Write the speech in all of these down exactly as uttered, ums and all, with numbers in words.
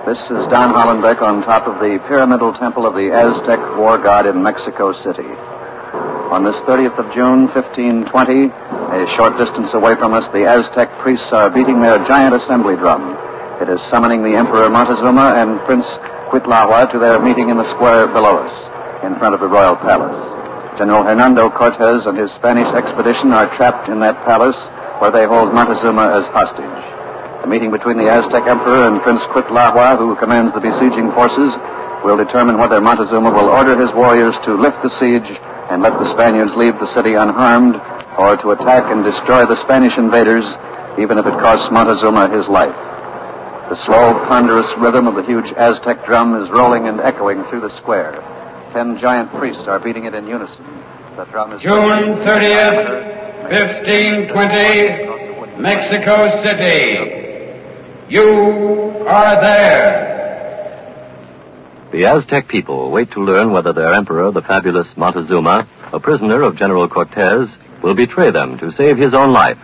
This is Don Hollenbeck on top of the pyramidal temple of the Aztec war god in Mexico City. On this thirtieth of June, fifteen twenty, a short distance away from us, the Aztec priests are beating their giant assembly drum. It is summoning the Emperor Montezuma and Prince Cuitlahua to their meeting in the square below us, in front of the royal palace. General Hernando Cortez and his Spanish expedition are trapped in that palace, where they hold Montezuma as hostage. The meeting between the Aztec Emperor and Prince Cuitlahua, who commands the besieging forces, will determine whether Montezuma will order his warriors to lift the siege and let the Spaniards leave the city unharmed, or to attack and destroy the Spanish invaders, even if it costs Montezuma his life. The slow, ponderous rhythm of the huge Aztec drum is rolling and echoing through the square. Ten giant priests are beating it in unison. The drum is... June thirtieth, fifteen twenty, Mexico City. You are there. The Aztec people wait to learn whether their emperor, the fabulous Montezuma, a prisoner of General Cortez, will betray them to save his own life.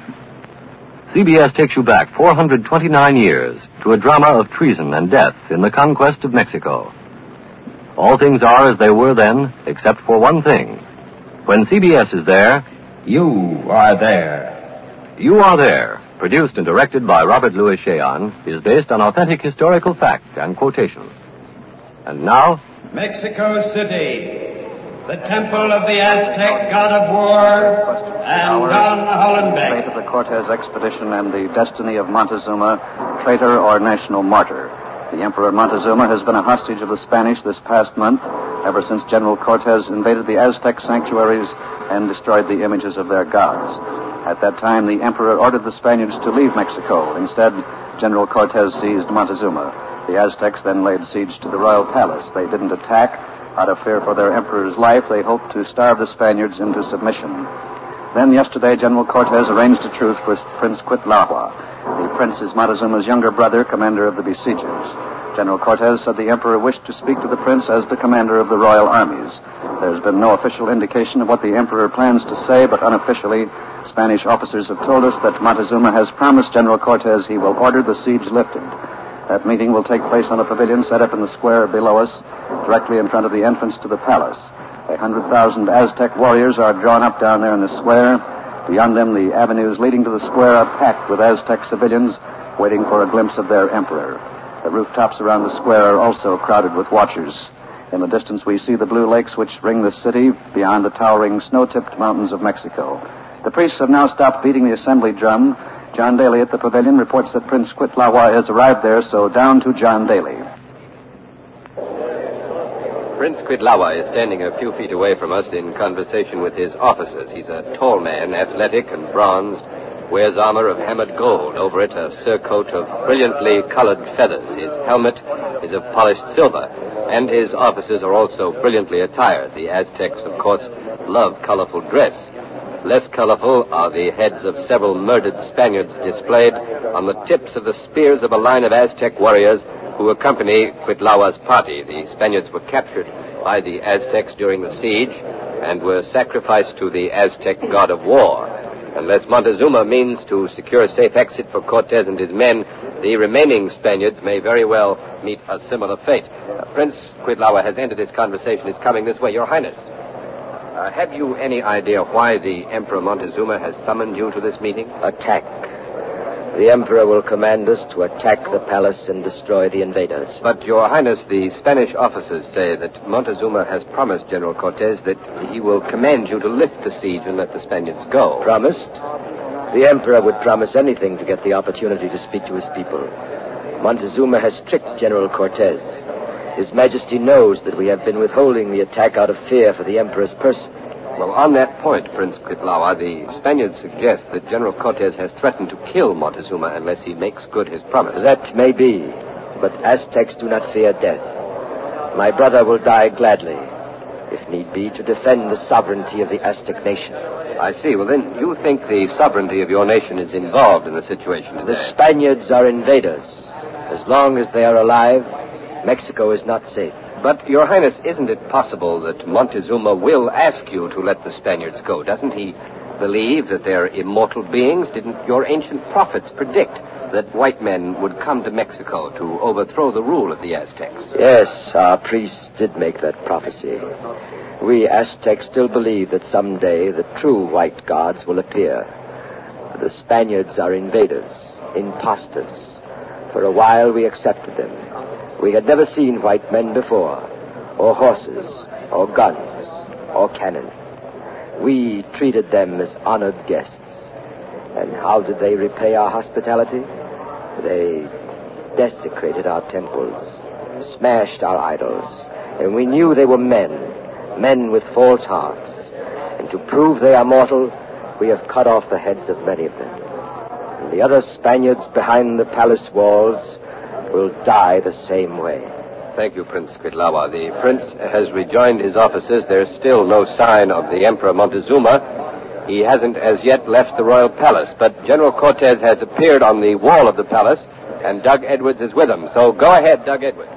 C B S takes you back four hundred twenty-nine years to a drama of treason and death in the conquest of Mexico. All things are as they were then, except for one thing. When C B S is there, you are there. You Are There, produced and directed by Robert Louis Cheon, is based on authentic historical fact and quotation. And now... Mexico City, the temple of the Aztec god of war, and Don Hollenbeck. The fate of the Cortez expedition and the destiny of Montezuma, traitor or national martyr. The Emperor Montezuma has been a hostage of the Spanish this past month, ever since General Cortez invaded the Aztec sanctuaries and destroyed the images of their gods. At that time, the Emperor ordered the Spaniards to leave Mexico. Instead, General Cortez seized Montezuma. The Aztecs then laid siege to the royal palace. They didn't attack. Out of fear for their emperor's life, they hoped to starve the Spaniards into submission. Then yesterday, General Cortez arranged a truce with Prince Cuitlahua. The prince is Montezuma's younger brother, commander of the besiegers. General Cortez said the emperor wished to speak to the prince as the commander of the royal armies. There's been no official indication of what the emperor plans to say, but unofficially, Spanish officers have told us that Montezuma has promised General Cortez he will order the siege lifted. That meeting will take place on a pavilion set up in the square below us, directly in front of the entrance to the palace. A hundred thousand Aztec warriors are drawn up down there in the square. Beyond them, the avenues leading to the square are packed with Aztec civilians waiting for a glimpse of their emperor. The rooftops around the square are also crowded with watchers. In the distance, we see the blue lakes which ring the city beyond the towering snow-tipped mountains of Mexico. The priests have now stopped beating the assembly drum. John Daly at the pavilion reports that Prince Cuitlahua has arrived there, so down to John Daly. Prince Cuitlahua is standing a few feet away from us in conversation with his officers. He's a tall man, athletic and bronzed, wears armor of hammered gold. Over it, a surcoat of brilliantly colored feathers. His helmet is of polished silver, and his officers are also brilliantly attired. The Aztecs, of course, love colorful dress. Less colorful are the heads of several murdered Spaniards displayed on the tips of the spears of a line of Aztec warriors who accompany Cuitlahua's party. The Spaniards were captured by the Aztecs during the siege and were sacrificed to the Aztec god of war. Unless Montezuma means to secure a safe exit for Cortez and his men, the remaining Spaniards may very well meet a similar fate. Uh, Prince Cuitlahua has ended his conversation. Is coming this way, Your Highness. Uh, have you any idea why the Emperor Montezuma has summoned you to this meeting? Attack. The Emperor will command us to attack the palace and destroy the invaders. But, Your Highness, the Spanish officers say that Montezuma has promised General Cortez that he will command you to lift the siege and let the Spaniards go. Promised? The Emperor would promise anything to get the opportunity to speak to his people. Montezuma has tricked General Cortez. His Majesty knows that we have been withholding the attack out of fear for the Emperor's person. Well, on that point, Prince Cuitlahua, the Spaniards suggest that General Cortez has threatened to kill Montezuma unless he makes good his promise. That may be, but Aztecs do not fear death. My brother will die gladly, if need be, to defend the sovereignty of the Aztec nation. I see. Well, then, you think the sovereignty of your nation is involved in the situation today? The Spaniards are invaders. As long as they are alive, Mexico is not safe. But, Your Highness, isn't it possible that Montezuma will ask you to let the Spaniards go? Doesn't he believe that they're immortal beings? Didn't your ancient prophets predict that white men would come to Mexico to overthrow the rule of the Aztecs? Yes, our priests did make that prophecy. We Aztecs still believe that someday the true white gods will appear. The Spaniards are invaders, imposters. For a while we accepted them. We had never seen white men before, or horses, or guns, or cannon. We treated them as honored guests. And how did they repay our hospitality? They desecrated our temples, smashed our idols, and we knew they were men, men with false hearts. And to prove they are mortal, we have cut off the heads of many of them. And the other Spaniards behind the palace walls will die the same way. Thank you, Prince Cuitlawa. The prince has rejoined his officers. There's still no sign of the Emperor Montezuma. He hasn't as yet left the royal palace, but General Cortez has appeared on the wall of the palace, and Doug Edwards is with him. So go ahead, Doug Edwards.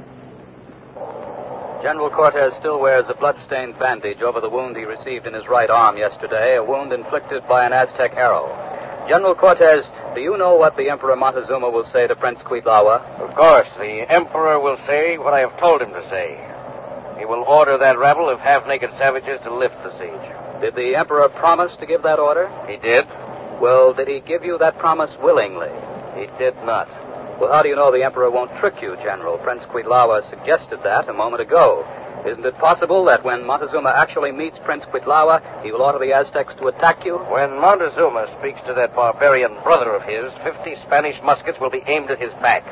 General Cortez still wears a blood-stained bandage over the wound he received in his right arm yesterday, a wound inflicted by an Aztec arrow. General Cortez, do you know what the Emperor Montezuma will say to Prince Cuitlawa? Of course. The Emperor will say what I have told him to say. He will order that rabble of half-naked savages to lift the siege. Did the Emperor promise to give that order? He did. Well, did he give you that promise willingly? He did not. Well, how do you know the Emperor won't trick you, General? Prince Cuitlawa suggested that a moment ago. Isn't it possible that when Montezuma actually meets Prince Cuitlawa, he will order the Aztecs to attack you? When Montezuma speaks to that barbarian brother of his, fifty Spanish muskets will be aimed at his back.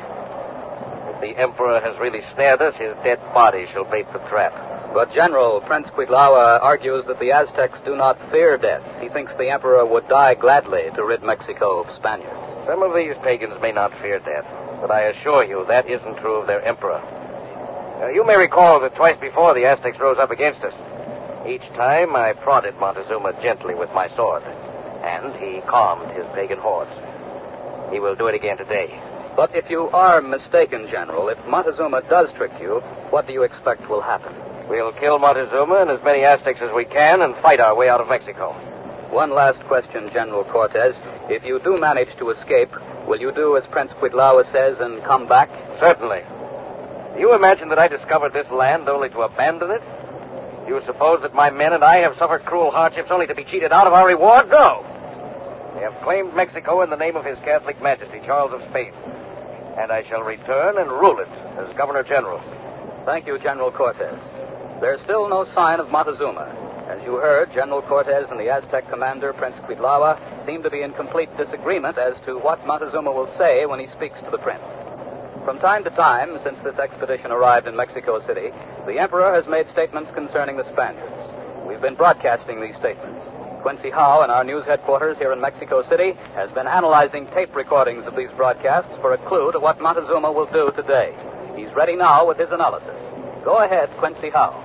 If the Emperor has really snared us, his dead body shall bait the trap. But, General, Prince Cuitlawa argues that the Aztecs do not fear death. He thinks the Emperor would die gladly to rid Mexico of Spaniards. Some of these pagans may not fear death, but I assure you that isn't true of their Emperor. Uh, you may recall that twice before the Aztecs rose up against us. Each time I prodded Montezuma gently with my sword, and he calmed his pagan hordes. He will do it again today. But if you are mistaken, General, if Montezuma does trick you, what do you expect will happen? We'll kill Montezuma and as many Aztecs as we can and fight our way out of Mexico. One last question, General Cortez. If you do manage to escape, will you do as Prince Cuitlawa says and come back? Certainly. Do you imagine that I discovered this land only to abandon it? Do you suppose that my men and I have suffered cruel hardships only to be cheated out of our reward? No. They have claimed Mexico in the name of His Catholic Majesty, Charles of Spain. And I shall return and rule it as Governor General. Thank you, General Cortez. There's still no sign of Montezuma. As you heard, General Cortez and the Aztec commander, Prince Cuitlawa, seem to be in complete disagreement as to what Montezuma will say when he speaks to the prince. From time to time, since this expedition arrived in Mexico City, the Emperor has made statements concerning the Spaniards. We've been broadcasting these statements. Quincy Howe, in our news headquarters here in Mexico City, has been analyzing tape recordings of these broadcasts for a clue to what Montezuma will do today. He's ready now with his analysis. Go ahead, Quincy Howe.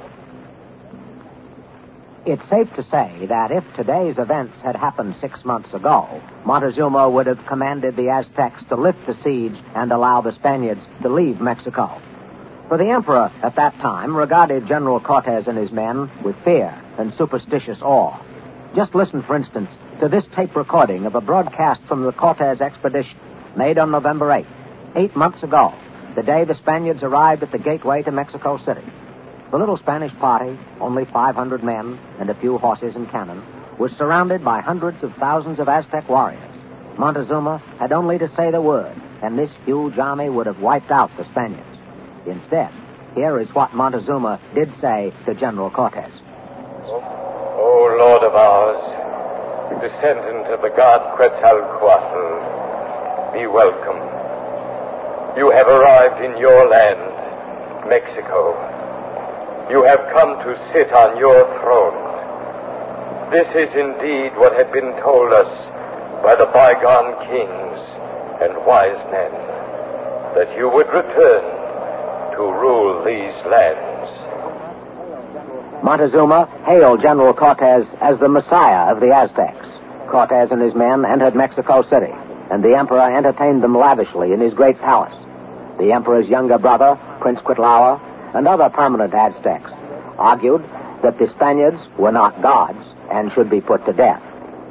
It's safe to say that if today's events had happened six months ago, Montezuma would have commanded the Aztecs to lift the siege and allow the Spaniards to leave Mexico. For the Emperor at that time regarded General Cortez and his men with fear and superstitious awe. Just listen, for instance, to this tape recording of a broadcast from the Cortez expedition made on November eighth, eight months ago, the day the Spaniards arrived at the gateway to Mexico City. The little Spanish party, only five hundred men and a few horses and cannon, was surrounded by hundreds of thousands of Aztec warriors. Montezuma had only to say the word, and this huge army would have wiped out the Spaniards. Instead, here is what Montezuma did say to General Cortez. O Lord of ours, descendant of the god Quetzalcoatl, be welcome. You have arrived in your land, Mexico. You have come to sit on your throne. This is indeed what had been told us by the bygone kings and wise men, that you would return to rule these lands. Montezuma hailed General Cortez as the Messiah of the Aztecs. Cortez and his men entered Mexico City, and the Emperor entertained them lavishly in his great palace. The Emperor's younger brother, Prince Cuitlawa, and other permanent Aztecs argued that the Spaniards were not gods and should be put to death.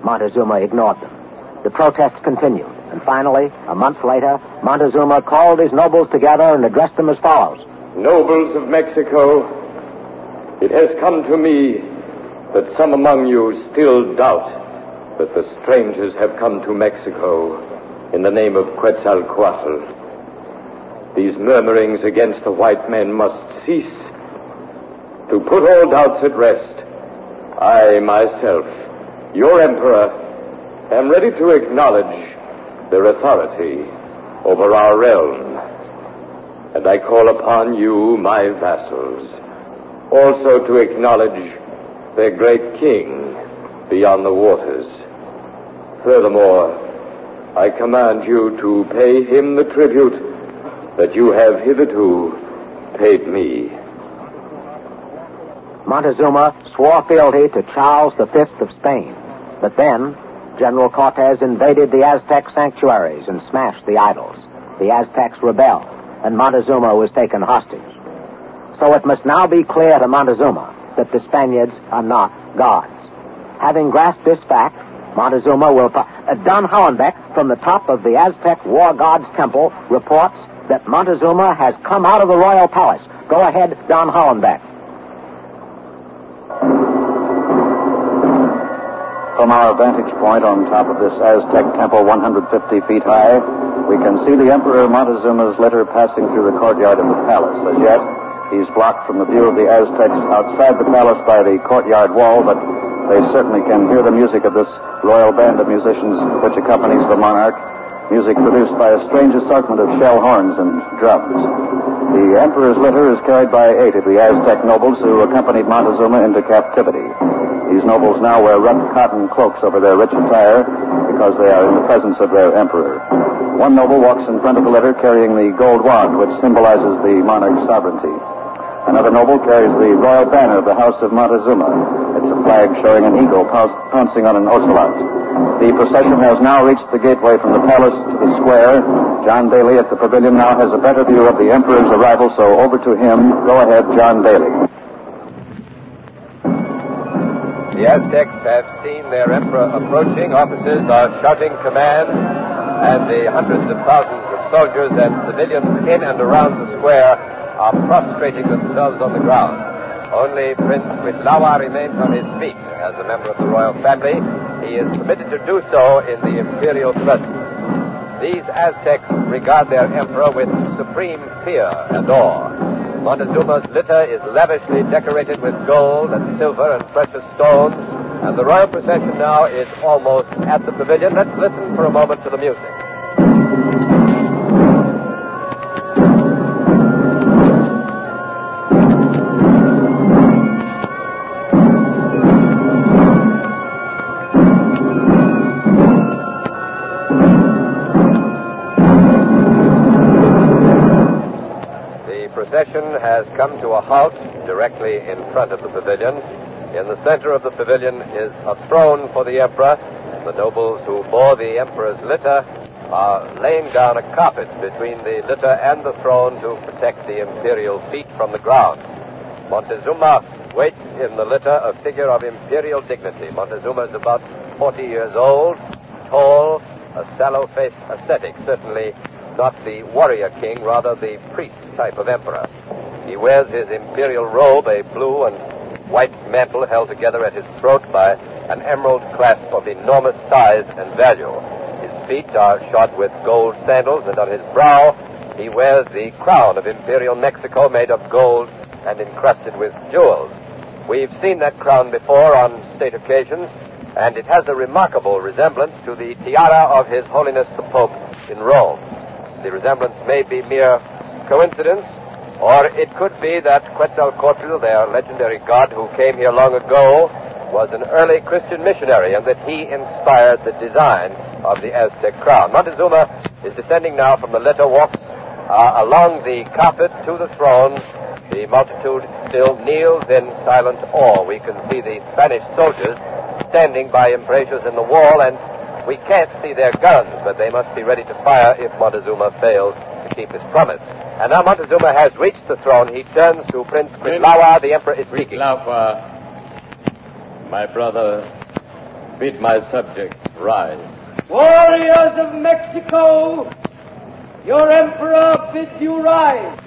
Montezuma ignored them. The protests continued, and finally, a month later, Montezuma called his nobles together and addressed them as follows. Nobles of Mexico, it has come to me that some among you still doubt that the strangers have come to Mexico in the name of Quetzalcoatl. These murmurings against the white men must cease. To put all doubts at rest, I myself, your emperor, am ready to acknowledge their authority over our realm. And I call upon you, my vassals, also to acknowledge their great king beyond the waters. Furthermore, I command you to pay him the tribute that you have hitherto paid me. Montezuma swore fealty to Charles the Fifth of Spain, but then General Cortez invaded the Aztec sanctuaries and smashed the idols. The Aztecs rebelled, and Montezuma was taken hostage. So it must now be clear to Montezuma that the Spaniards are not gods. Having grasped this fact, Montezuma will... Pro- uh, Don Hollenbeck, from the top of the Aztec War Gods Temple, reports that Montezuma has come out of the royal palace. Go ahead, Don Hollenbeck. From our vantage point on top of this Aztec temple one hundred fifty feet high, we can see the Emperor Montezuma's litter passing through the courtyard of the palace. As yet, he's blocked from the view of the Aztecs outside the palace by the courtyard wall, but they certainly can hear the music of this royal band of musicians which accompanies the monarch, music produced by a strange assortment of shell horns and drums. The Emperor's litter is carried by eight of the Aztec nobles who accompanied Montezuma into captivity. These nobles now wear rough cotton cloaks over their rich attire because they are in the presence of their emperor. One noble walks in front of the litter carrying the gold wand which symbolizes the monarch's sovereignty. Another noble carries the royal banner of the House of Montezuma. It's a flag showing an eagle pouncing on an ocelot. The procession has now reached the gateway from the palace to the square. John Daly at the pavilion now has a better view of the emperor's arrival, so over to him. Go ahead, John Daly. The Aztecs have seen their emperor approaching. Officers are shouting command, and the hundreds of thousands of soldiers and civilians in and around the square are prostrating themselves on the ground. Only Prince Cuitlawa remains on his feet. As a member of the royal family, he is permitted to do so in the imperial presence. These Aztecs regard their emperor with supreme fear and awe. Montezuma's litter is lavishly decorated with gold and silver and precious stones, and the royal procession now is almost at the pavilion. Let's listen for a moment to the music. The procession has come to a halt directly in front of the pavilion. In the center of the pavilion is a throne for the emperor. The nobles who bore the emperor's litter are laying down a carpet between the litter and the throne to protect the imperial feet from the ground. Montezuma waits in the litter, a figure of imperial dignity. Montezuma is about forty years old, tall, a sallow-faced ascetic, certainly not the warrior king, rather the priest type of emperor. He wears his imperial robe, a blue and white mantle held together at his throat by an emerald clasp of enormous size and value. His feet are shod with gold sandals, and on his brow he wears the crown of Imperial Mexico made of gold and encrusted with jewels. We've seen that crown before on state occasions, and it has a remarkable resemblance to the tiara of His Holiness the Pope in Rome. The resemblance may be mere coincidence, or it could be that Quetzalcoatl, their legendary god who came here long ago, was an early Christian missionary, and that he inspired the design of the Aztec crown. Montezuma is descending now from the litter, walks uh, along the carpet to the throne. The multitude still kneels in silent awe. We can see the Spanish soldiers standing by embrasures in the wall, and we can't see their guns, but they must be ready to fire if Montezuma fails to keep his promise. And now Montezuma has reached the throne. He turns to Prince Cuitlawa. The emperor is speaking. Cuitlawa, my brother, Bid my subjects rise. Warriors of Mexico, your emperor bids you rise.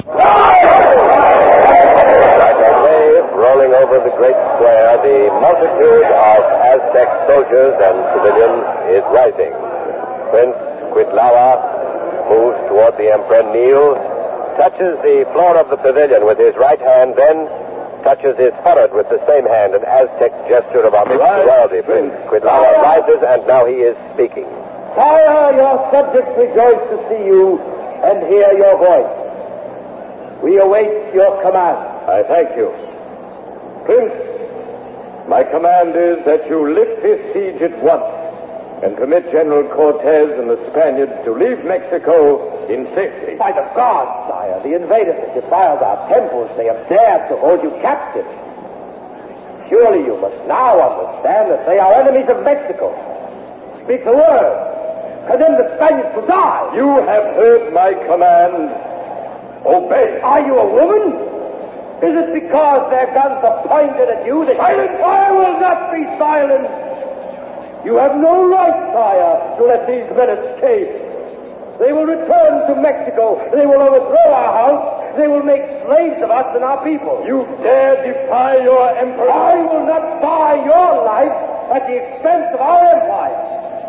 Like a wave rolling over the great square, the multitude of Aztec soldiers and civilians is rising. Prince Cuitlawa moves toward the emperor, kneels, touches the floor of the pavilion with his right hand, then touches his forehead with the same hand, an Aztec gesture of homage to royalty. Prince Cuitlawa rises, and now he is speaking. Sire, your subjects rejoice to see you and hear your voice. We await your command. I thank you. Prince, my command is that you lift this siege at once and permit General Cortez and the Spaniards to leave Mexico in safety. By the gods, sire, the invaders have defiled our temples. They have dared to hold you captive. Surely you must now understand that they are enemies of Mexico. Speak the word. Condemn the Spaniards to die. You have heard my command. Obey. Are you a woman? Is it because their guns are pointed at you that... Silence! I will not be silent. You have no right, sire, to let these men escape. They will return to Mexico. They will overthrow our house. They will make slaves of us and our people. You dare defy your emperor? I will not buy your life at the expense of our empire.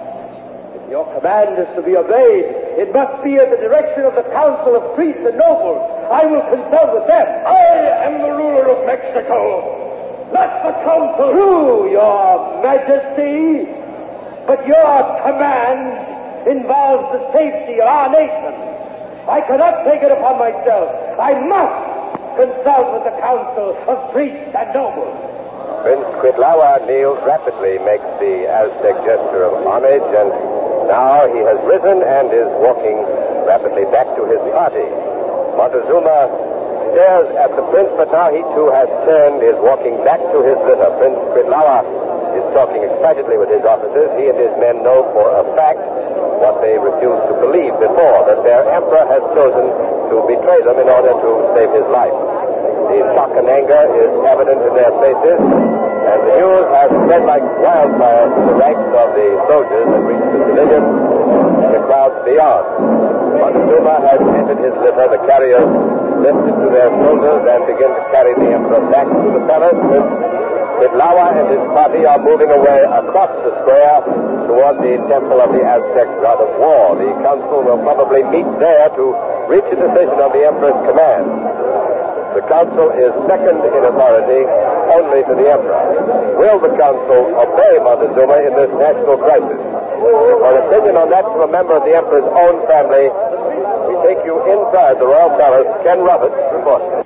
If your command is to be obeyed, it must be at the direction of the council of priests and nobles. I will consult with them. I am the ruler of Mexico, not the council. True, your majesty, but your command involves the safety of our nation. I cannot take it upon myself. I must consult with the council of priests and nobles. Prince Cuitlawa kneels rapidly, makes the Aztec gesture of homage, and now he has risen and is walking rapidly back to his party. Montezuma stares at the prince, but now he too has turned, is walking back to his litter. Prince Cuitlawa is talking excitedly with his officers. He and his men know for a fact what they refused to believe before, that their emperor has chosen to betray them in order to save his life. The shock and anger is evident in their faces, and the news has spread like wildfire through the ranks of the soldiers and reached the civilians and the crowds beyond. Montezuma has entered his litter. The carriers lift it to their shoulders and begin to carry the emperor back to the palace. Cuitlawa and his party are moving away across the square toward the temple of the Aztec god of war. The council will probably meet there to reach a decision on the emperor's command. The council is second in authority only to the emperor. Will the council obey Montezuma in this national crisis? For an opinion on that from a member of the emperor's own family, we take you inside the royal palace. Ken Roberts reports.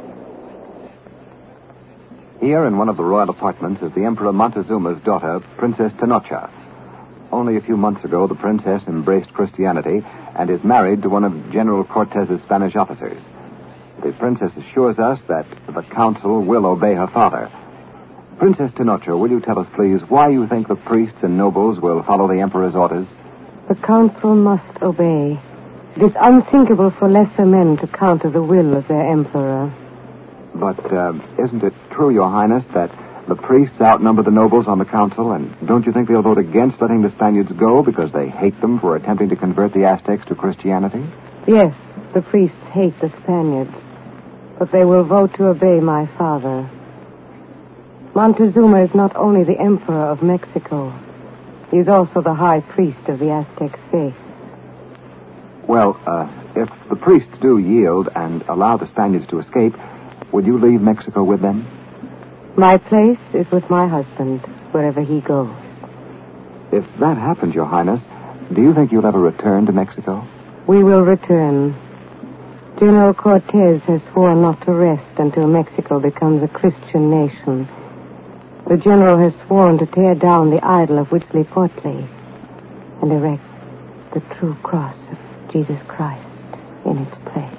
Here in one of the royal apartments is the Emperor Montezuma's daughter, Princess Tenocha. Only a few months ago, the princess embraced Christianity and is married to one of General Cortez's Spanish officers. The princess assures us that the council will obey her father. Princess Tenocha, will you tell us, please, why you think the priests and nobles will follow the emperor's orders? The council must obey. It is unthinkable for lesser men to counter the will of their emperor. But uh, isn't it true, Your Highness, that the priests outnumber the nobles on the council, and don't you think they'll vote against letting the Spaniards go because they hate them for attempting to convert the Aztecs to Christianity? Yes, the priests hate the Spaniards, but they will vote to obey my father. Montezuma is not only the emperor of Mexico, he is also the high priest of the Aztec faith. Well, uh, if the priests do yield and allow the Spaniards to escape, would you leave Mexico with them? My place is with my husband, wherever he goes. If that happens, Your Highness, do you think you'll ever return to Mexico? We will return. General Cortez has sworn not to rest until Mexico becomes a Christian nation. The general has sworn to tear down the idol of Huitzilopochtli and erect the true cross of Jesus Christ in its place.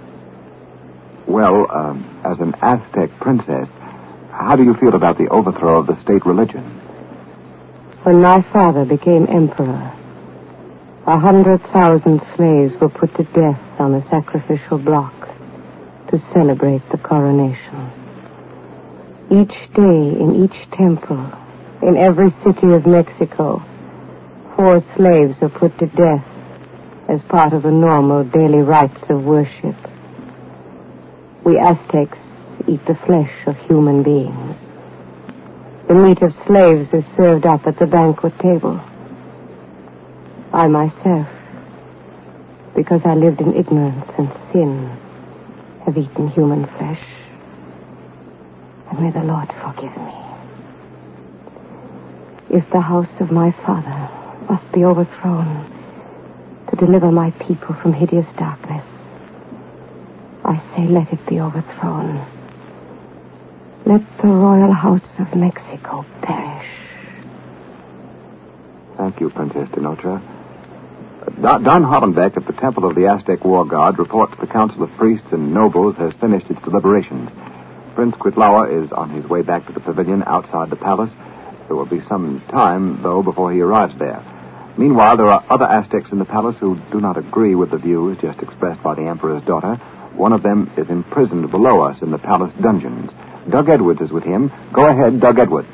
Well, um, as an Aztec princess, how do you feel about the overthrow of the state religion? When my father became emperor, a hundred thousand slaves were put to death on the sacrificial block to celebrate the coronation. Each day in each temple, In every city of Mexico, four slaves are put to death as part of the normal daily rites of worship. We Aztecs eat the flesh of human beings. The meat of slaves is served up at the banquet table. I myself, because I lived in ignorance and sin, have eaten human flesh. And may the Lord forgive me. If the house of my father must be overthrown to deliver my people from hideous darkness, I say let it be overthrown. Let the royal house of Mexico perish. Thank you, Princess Tenocha. Uh, Don Hollenbeck at the Temple of the Aztec War God reports the Council of Priests and Nobles has finished its deliberations. Prince Cuitlawa is on his way back to the pavilion outside the palace. There will be some time, though, before he arrives there. Meanwhile, there are other Aztecs in the palace who do not agree with the views just expressed by the Emperor's daughter. One of them is imprisoned below us in the palace dungeons. Doug Edwards is with him. Go ahead, Doug Edwards.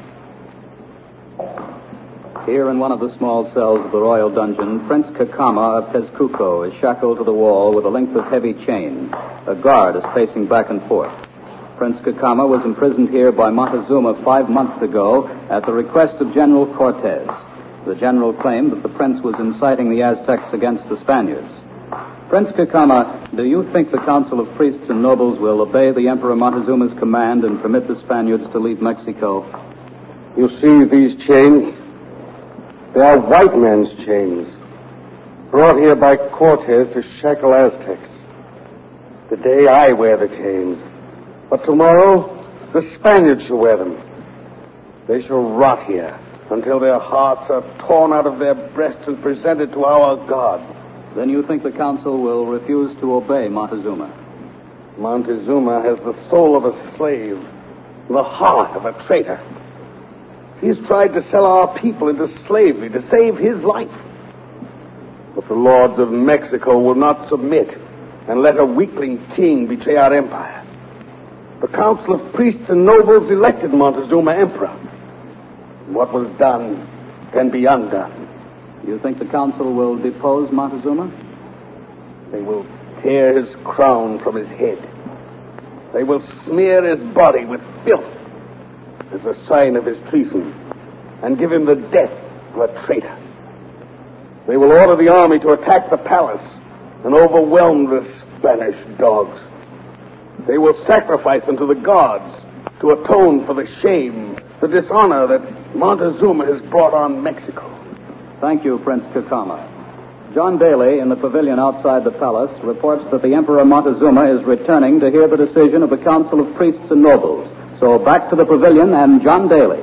Here in one of the small cells of the royal dungeon, Prince Cacama of Tezcuco is shackled to the wall with a length of heavy chain. A guard is pacing back and forth. Prince Cacama was imprisoned here by Montezuma five months ago at the request of General Cortez. The general claimed that the prince was inciting the Aztecs against the Spaniards. Prince Cacama, do you think the Council of Priests and Nobles will obey the Emperor Montezuma's command and permit the Spaniards to leave Mexico? You see these chains? They are white men's chains, brought here by Cortez to shackle Aztecs. Today I wear the chains, but tomorrow the Spaniards shall wear them. They shall rot here until their hearts are torn out of their breasts and presented to our God. Then you think the council will refuse to obey Montezuma? Montezuma has the soul of a slave, the heart of a traitor. He has tried to sell our people into slavery to save his life. But the lords of Mexico will not submit and let a weakling king betray our empire. The Council of Priests and Nobles elected Montezuma emperor. What was done can be undone. You think the council will depose Montezuma? They will tear his crown from his head. They will smear his body with filth as a sign of his treason and give him the death of a traitor. They will order the army to attack the palace and overwhelm the Spanish dogs. They will sacrifice them to the gods to atone for the shame, the dishonor that Montezuma has brought on Mexico. Thank you, Prince Cacama. John Daly, in the pavilion outside the palace, reports that the Emperor Montezuma is returning to hear the decision of the Council of Priests and Nobles. So back to the pavilion and John Daly.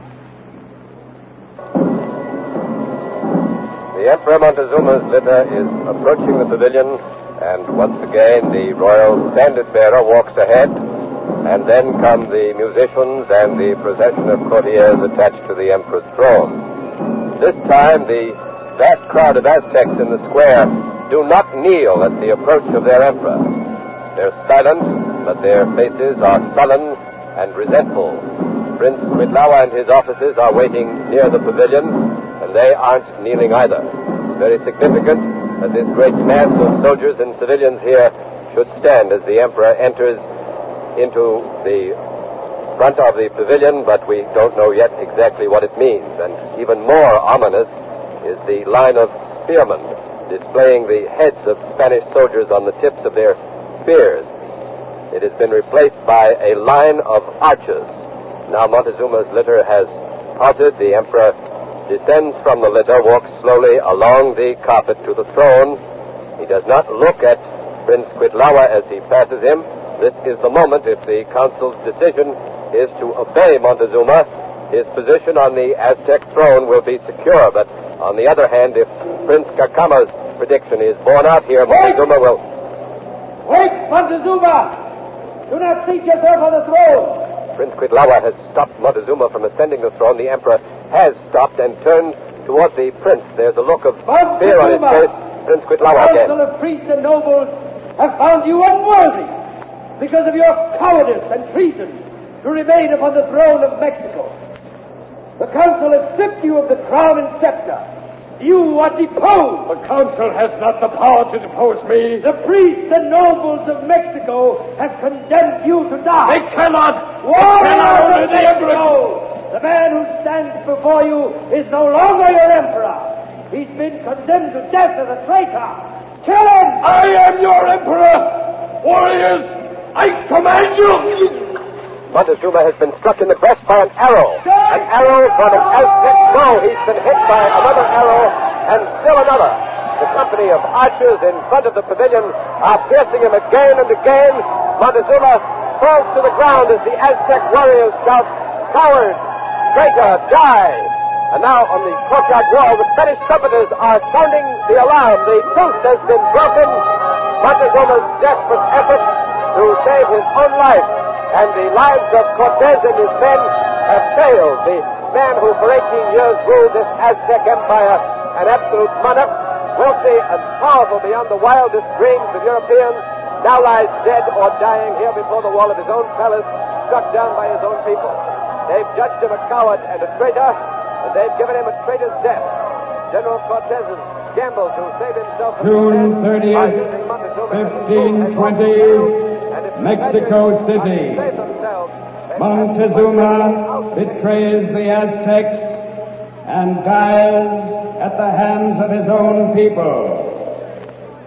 The Emperor Montezuma's litter is approaching the pavilion, and once again the royal standard-bearer walks ahead, and then come the musicians and the procession of courtiers attached to the Emperor's throne. This time, the vast crowd of Aztecs in the square do not kneel at the approach of their emperor. They're silent, but their faces are sullen and resentful. Prince Cuitlawa and his officers are waiting near the pavilion, and they aren't kneeling either. It's very significant that this great mass of soldiers and civilians here should stand as the emperor enters into the front of the pavilion, but we don't know yet exactly what it means. And even more ominous is the line of spearmen displaying the heads of Spanish soldiers on the tips of their spears. It has been replaced by a line of archers. Now Montezuma's litter has halted. The emperor descends from the litter, walks slowly along the carpet to the throne. He does not look at Prince Cuitlawa as he passes him. This is the moment, if the council's decision is to obey Montezuma, his position on the Aztec throne will be secure. But on the other hand, if Prince Cacama's prediction is borne out here, Montezuma will... Wait, Montezuma! Do not seat yourself on the throne! Prince Cuitlawa has stopped Montezuma from ascending the throne. The emperor has stopped and turned toward the prince. There's a look of Montezuma, fear on his face. Prince Cuitlawa the again. Council of Priests and Nobles have found you unworthy because of your cowardice and treason to remain upon the throne of Mexico. The council has stripped you of the crown and scepter. You are deposed. The council has not the power to depose me. The priests and nobles of Mexico have condemned you to die. They cannot. Warriors They of Mexico! The man who stands before you is no longer your emperor. He's been condemned to death as a traitor. Kill him! I am your emperor! Warriors, I command you! Montezuma has been struck in the breast by an arrow. An arrow from an Aztec bow. He's been hit by another arrow, and still another. The company of archers in front of the pavilion are piercing him again and again. Montezuma falls to the ground as the Aztec warriors shout, "Coward! Traitor! Die!" And now on the courtyard wall, the Spanish trumpeters are sounding the alarm. The truce has been broken. Montezuma's desperate effort to save his own life and the lives of Cortez and his men have failed. The man who for eighteen years ruled this Aztec empire, an absolute monarch, wealthy and powerful beyond the wildest dreams of Europeans, now lies dead or dying here before the wall of his own palace, struck down by his own people. They've judged him a coward and a traitor, and they've given him a traitor's death. General Cortez has gambled to save himself from June thirtieth, fifteen twenty, Mexico City. Montezuma betrays the Aztecs and dies at the hands of his own people.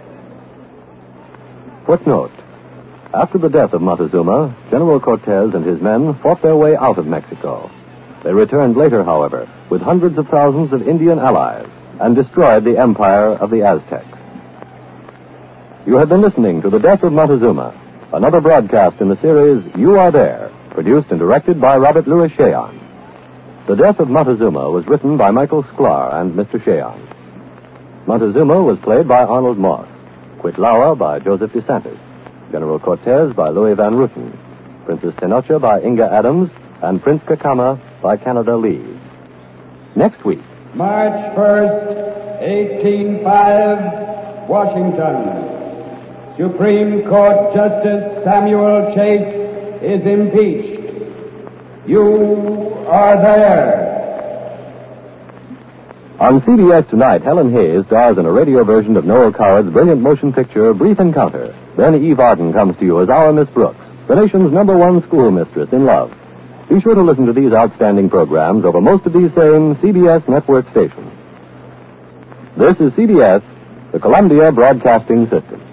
Footnote. After the death of Montezuma, General Cortez and his men fought their way out of Mexico. They returned later, however, with hundreds of thousands of Indian allies and destroyed the empire of the Aztecs. You have been listening to The Death of Montezuma, another broadcast in the series You Are There, produced and directed by Robert Louis Cheon. The Death of Montezuma was written by Michael Sklar and Mister Cheon. Montezuma was played by Arnold Moss, Quitlao by Joseph DeSantis, General Cortez by Louis Van Ruten, Princess Tenocha by Inga Adams, and Prince Cacama by Canada Lee. Next week, March first, eighteen oh five, Washington. Supreme Court Justice Samuel Chase is impeached. You are there. On C B S tonight, Helen Hayes stars in a radio version of Noel Coward's brilliant motion picture, Brief Encounter. Then Eve Arden comes to you as our Miss Brooks, the nation's number one schoolmistress in love. Be sure to listen to these outstanding programs over most of these same C B S network stations. This is C B S, the Columbia Broadcasting System.